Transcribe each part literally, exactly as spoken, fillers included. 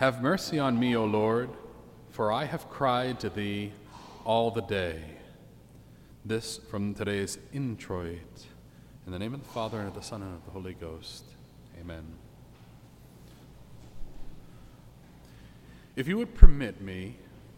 Have mercy on me, O Lord, for I have cried to thee all the day. This from today's introit. In the name of the Father, and of the Son, and of the Holy Ghost. Amen. If you would permit me,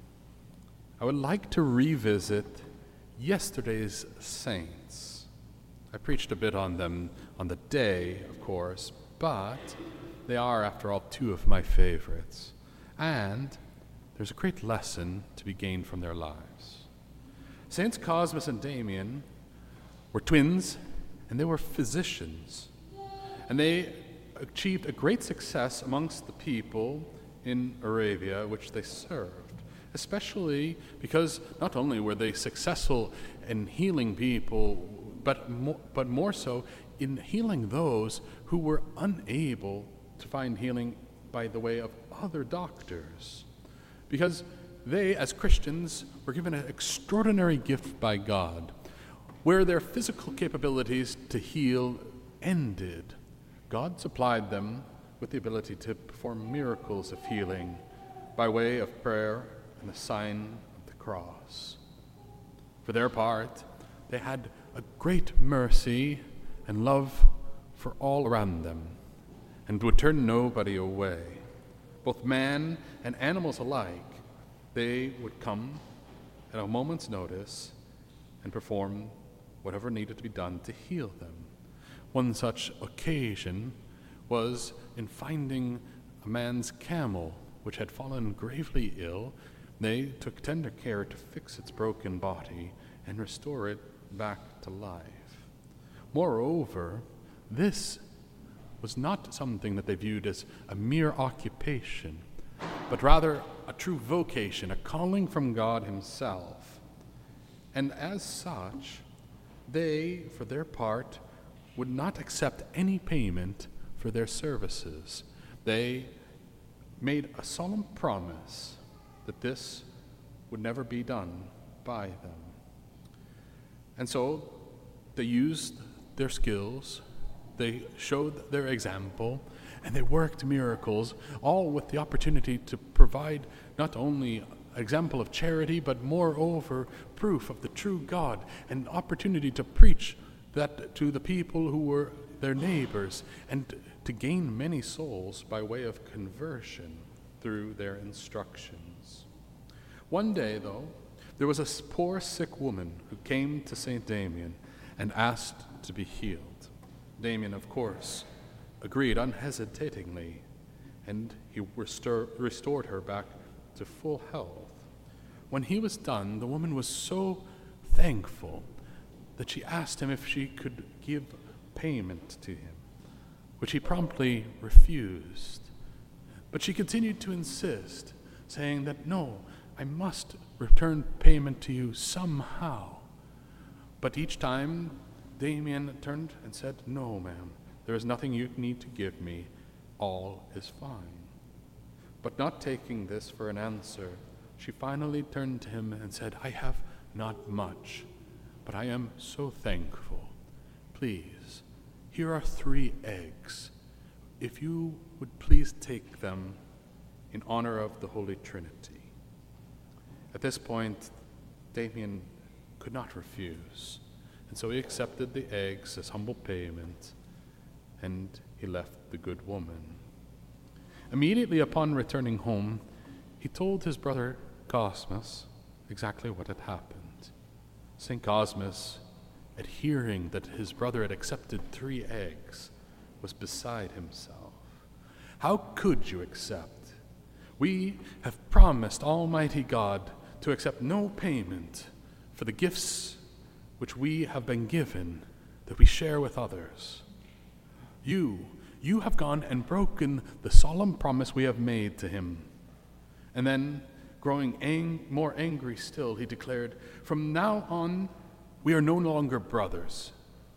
I would like to revisit yesterday's saints. I preached a bit on them on the day, of course, but they are, after all, two of my favorites. And there's a great lesson to be gained from their lives. Saints Cosmas and Damian were twins, and they were physicians. And they achieved a great success amongst the people in Arabia which they served, especially because not only were they successful in healing people, but more, but more so in healing those who were unable to find healing by the way of other doctors. Because they, as Christians, were given an extraordinary gift by God, where their physical capabilities to heal ended. God supplied them with the ability to perform miracles of healing by way of prayer and the sign of the cross. For their part, they had a great mercy and love for all around them, and would turn nobody away. Both man and animals alike, they would come at a moment's notice and perform whatever needed to be done to heal them. One such occasion was in finding a man's camel, which had fallen gravely ill. They took tender care to fix its broken body and restore it back to life. Moreover, this was not something that they viewed as a mere occupation, but rather a true vocation, a calling from God himself. And as such, they, for their part, would not accept any payment for their services. They made a solemn promise that this would never be done by them. And so they used their skills, they showed their example, and they worked miracles, all with the opportunity to provide not only an example of charity, but moreover proof of the true God, and opportunity to preach that to the people who were their neighbors, and to gain many souls by way of conversion through their instructions. One day, though, there was a poor sick woman who came to Saint Damian and asked to be healed. Damian, of course, agreed unhesitatingly, and he restor- restored her back to full health. When he was done, the woman was so thankful that she asked him if she could give payment to him, which he promptly refused. But she continued to insist, saying that, no, I must return payment to you somehow. But each time, Damian turned and said, no, ma'am, there is nothing you need to give me. All is fine. But not taking this for an answer, she finally turned to him and said, I have not much, but I am so thankful. Please, here are three eggs. If you would please take them in honor of the Holy Trinity. At this point, Damian could not refuse, and so he accepted the eggs as humble payment, and he left the good woman. Immediately upon returning home, he told his brother Cosmas exactly what had happened. Saint Cosmas, at hearing that his brother had accepted three eggs, was beside himself. How could you accept? We have promised Almighty God to accept no payment for the gifts which we have been given that we share with others. You, you have gone and broken the solemn promise we have made to him. And then, growing ang- more angry still, he declared, from now on, we are no longer brothers.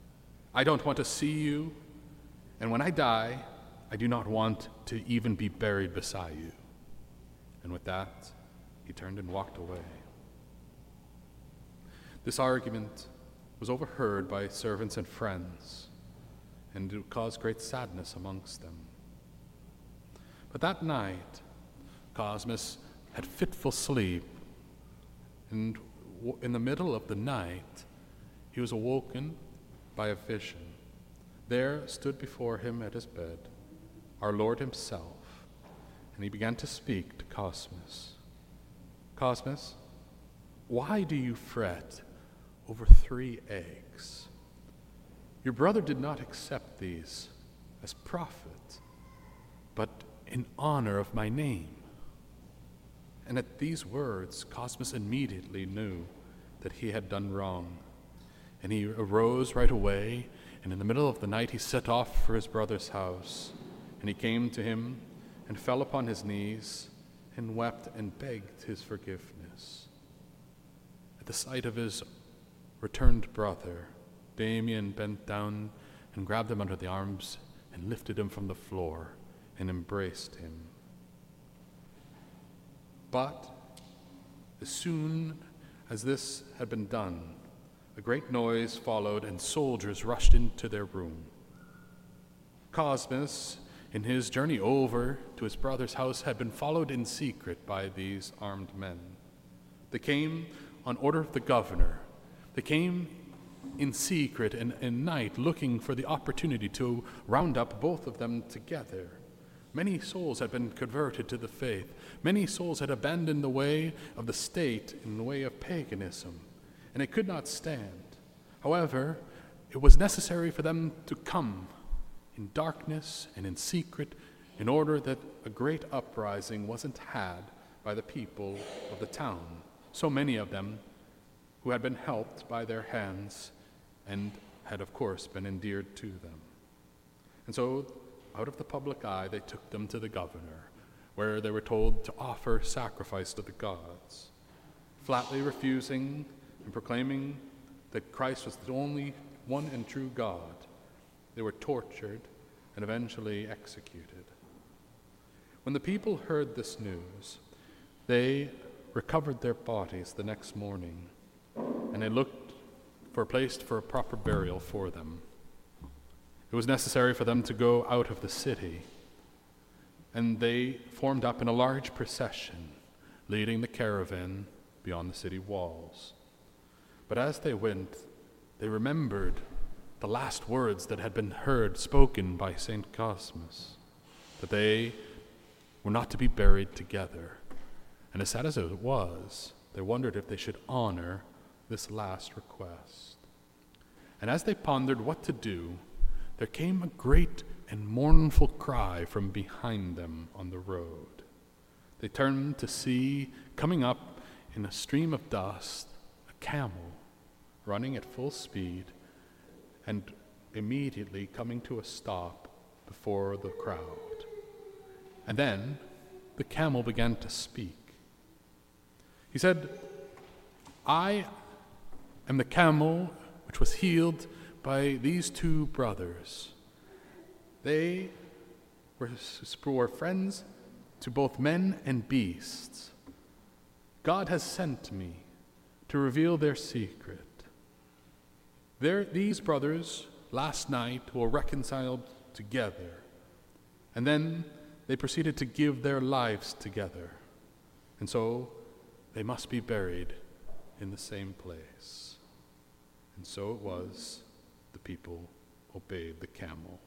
I don't want to see you, and when I die, I do not want to even be buried beside you. And with that, he turned and walked away. This argument was overheard by servants and friends, and it caused great sadness amongst them. But that night, Cosmas had fitful sleep, and w- in the middle of the night he was awoken by a vision. There stood before him at his bed our Lord himself, and he began to speak to Cosmas. Cosmas, why do you fret over three eggs? Your brother did not accept these as profit, but in honor of my name. And at these words, Cosmas immediately knew that he had done wrong. And he arose right away, and in the middle of the night he set off for his brother's house. And he came to him and fell upon his knees and wept and begged his forgiveness. At the sight of his returned brother, Damien bent down and grabbed him under the arms and lifted him from the floor and embraced him. But as soon as this had been done, a great noise followed, and soldiers rushed into their room. Cosmas, in his journey over to his brother's house, had been followed in secret by these armed men. They came on order of the governor. They came in secret and in night, looking for the opportunity to round up both of them together. Many souls had been converted to the faith. Many souls had abandoned the way of the state in the way of paganism, and it could not stand. However, it was necessary for them to come in darkness and in secret in order that a great uprising wasn't had by the people of the town, so many of them who had been helped by their hands and had, of course, been endeared to them. And so, out of the public eye, they took them to the governor, where they were told to offer sacrifice to the gods. Flatly refusing and proclaiming that Christ was the only one and true God, they were tortured and eventually executed. When the people heard this news, they recovered their bodies the next morning, and they looked for a place for a proper burial for them. It was necessary for them to go out of the city, and they formed up in a large procession, leading the caravan beyond the city walls. But as they went, they remembered the last words that had been heard spoken by Saint Cosmas, that they were not to be buried together. And as sad as it was, they wondered if they should honor this last request. And as they pondered what to do, there came a great and mournful cry from behind them on the road. They turned to see, coming up in a stream of dust, a camel running at full speed and immediately coming to a stop before the crowd. And then the camel began to speak. He said, "I am the camel which was healed by these two brothers. They were, were friends to both men and beasts. God has sent me to reveal their secret. Their, these brothers last night were reconciled together, and then they proceeded to give their lives together, and so they must be buried in the same place." And so it was. The people obeyed the camel.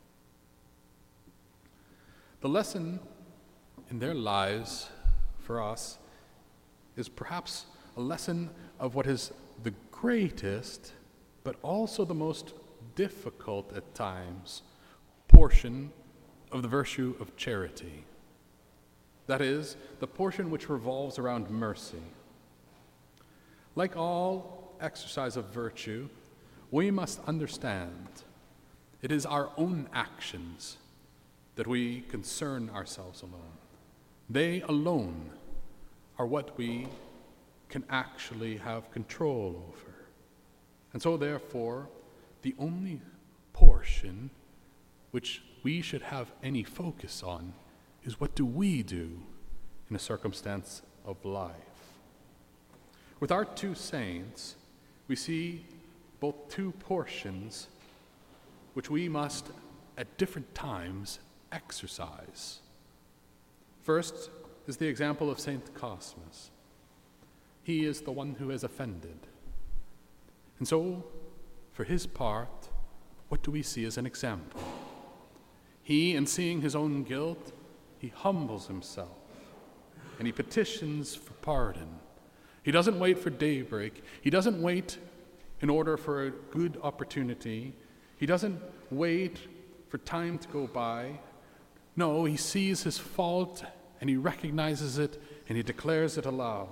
The lesson in their lives for us is perhaps a lesson of what is the greatest, but also the most difficult at times, portion of the virtue of charity. That is, the portion which revolves around mercy. Like all exercise of virtue, we must understand it is our own actions that we concern ourselves alone. They alone are what we can actually have control over. And so therefore, the only portion which we should have any focus on is what do we do in a circumstance of life. With our two saints, we see both two portions which we must at different times exercise. First is the example of Saint Cosmas. He is the one who has offended. And so, for his part, what do we see as an example? He, in seeing his own guilt, he humbles himself and he petitions for pardon. He doesn't wait for daybreak. He doesn't wait in order for a good opportunity. He doesn't wait for time to go by. No, he sees his fault and he recognizes it and he declares it aloud.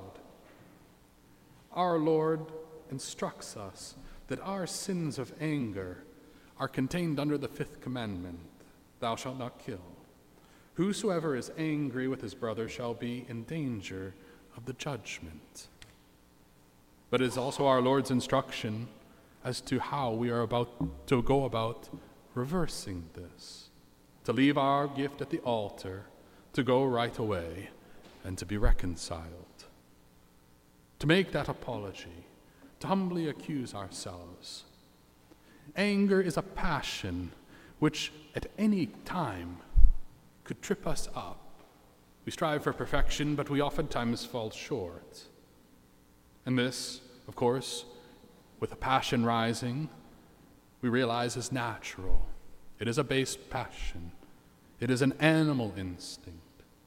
Our Lord instructs us that our sins of anger are contained under the fifth commandment, thou shalt not kill. Whosoever is angry with his brother shall be in danger of the judgment. But it is also our Lord's instruction as to how we are about to go about reversing this, to leave our gift at the altar, to go right away, and to be reconciled, to make that apology, to humbly accuse ourselves. Anger is a passion which at any time could trip us up. We strive for perfection, but we oftentimes fall short. And this, of course, with a passion rising, we realize is natural. It is a base passion. It is an animal instinct.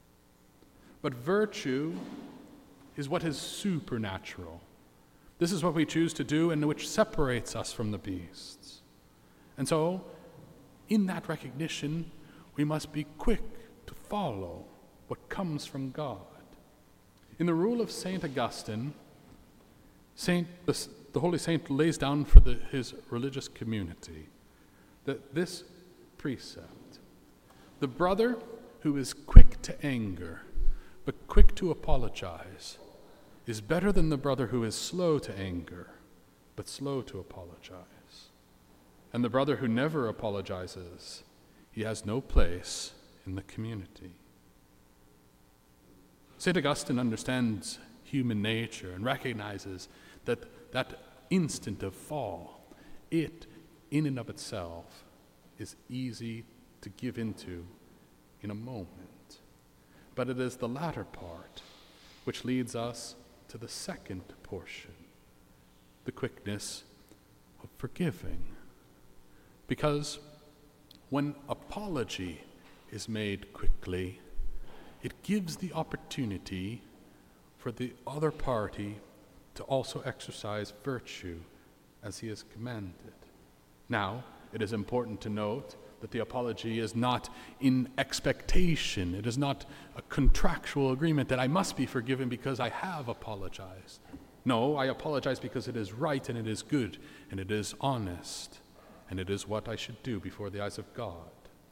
But virtue is what is supernatural. This is what we choose to do and which separates us from the beasts. And so, in that recognition, we must be quick to follow what comes from God. In the rule of Saint Augustine, Saint, the, the Holy Saint lays down for the, his religious community that this precept, the brother who is quick to anger but quick to apologize, is better than the brother who is slow to anger but slow to apologize. And the brother who never apologizes, he has no place in the community. Saint Augustine understands human nature and recognizes that that instant of fall, it in and of itself is easy to give into in a moment. But it is the latter part which leads us to the second portion, the quickness of forgiving. Because when apology is made quickly, it gives the opportunity for the other party to also exercise virtue as he is commanded. Now, it is important to note that the apology is not in expectation. It is not a contractual agreement that I must be forgiven because I have apologized. No, I apologize because it is right and it is good and it is honest and it is what I should do before the eyes of God.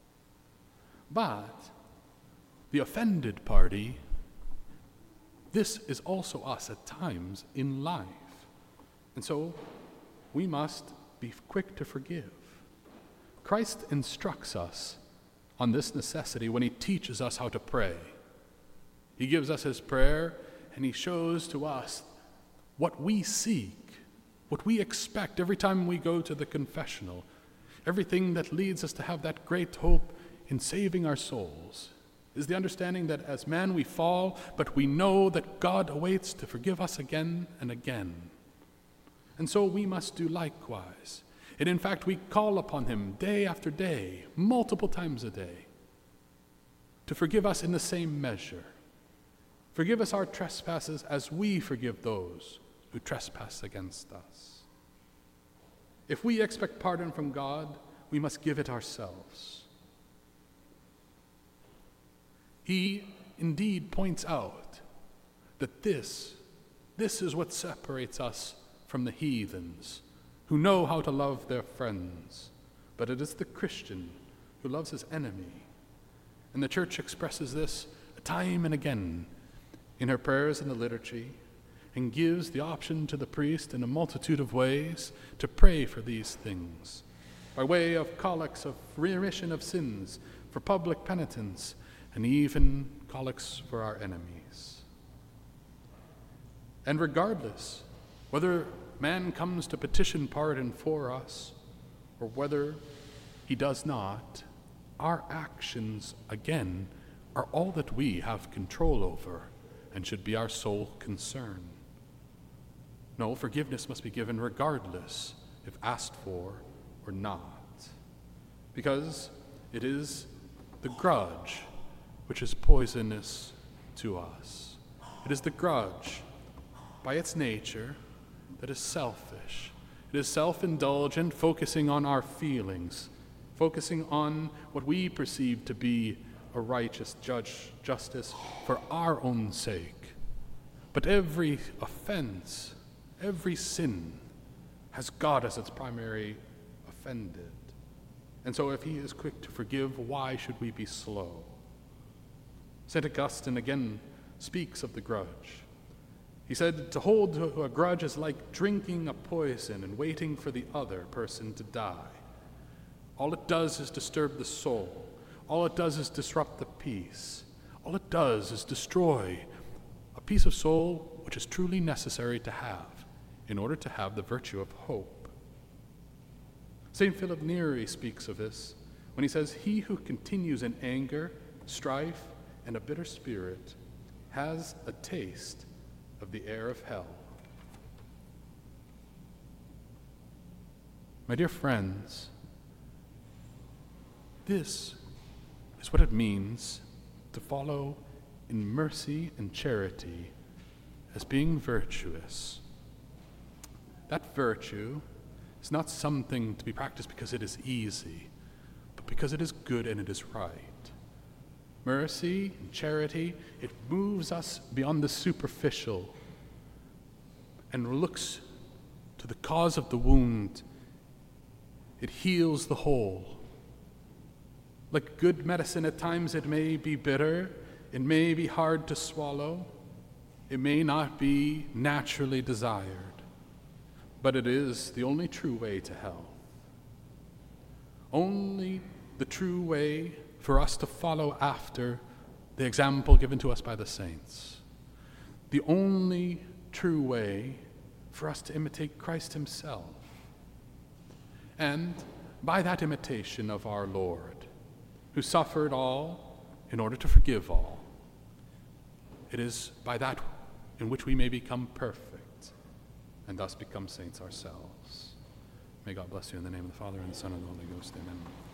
But the offended party, this is also us at times in life. And so we must be quick to forgive. Christ instructs us on this necessity when he teaches us how to pray. He gives us his prayer and he shows to us what we seek, what we expect every time we go to the confessional, everything that leads us to have that great hope in saving our souls is the understanding that as man we fall, but we know that God awaits to forgive us again and again. And so we must do likewise. And in fact, we call upon him day after day, multiple times a day, to forgive us in the same measure. Forgive us our trespasses as we forgive those who trespass against us. If we expect pardon from God, we must give it ourselves. He indeed points out that this, this is what separates us from the heathens, who know how to love their friends, but it is the Christian who loves his enemy. And the Church expresses this time and again in her prayers in the liturgy, and gives the option to the priest in a multitude of ways to pray for these things, by way of collects of remission of sins, for public penitence, and even collects for our enemies. And regardless whether man comes to petition pardon for us, or whether he does not, our actions, again, are all that we have control over and should be our sole concern. No, forgiveness must be given regardless if asked for or not, because it is the grudge which is poisonous to us. It is the grudge, by its nature, that is selfish. It is self-indulgent, focusing on our feelings, focusing on what we perceive to be a righteous judge, justice for our own sake. But every offense, every sin, has God as its primary offended. And so if he is quick to forgive, why should we be slow? Saint Augustine again speaks of the grudge. He said, to hold to a grudge is like drinking a poison and waiting for the other person to die. All it does is disturb the soul. All it does is disrupt the peace. All it does is destroy a piece of soul which is truly necessary to have in order to have the virtue of hope. Saint Philip Neri speaks of this when he says, he who continues in anger, strife, and a bitter spirit has a taste of the air of hell. My dear friends, this is what it means to follow in mercy and charity as being virtuous. That virtue is not something to be practiced because it is easy, but because it is good and it is right. Mercy and charity, it moves us beyond the superficial and looks to the cause of the wound. It heals the whole. Like good medicine, at times it may be bitter, it may be hard to swallow, it may not be naturally desired, but it is the only true way to health. Only the true way for us to follow after the example given to us by the saints. The only true way for us to imitate Christ himself. And by that imitation of our Lord, who suffered all in order to forgive all, it is by that in which we may become perfect and thus become saints ourselves. May God bless you in the name of the Father, and the Son, and the Holy Ghost. Amen.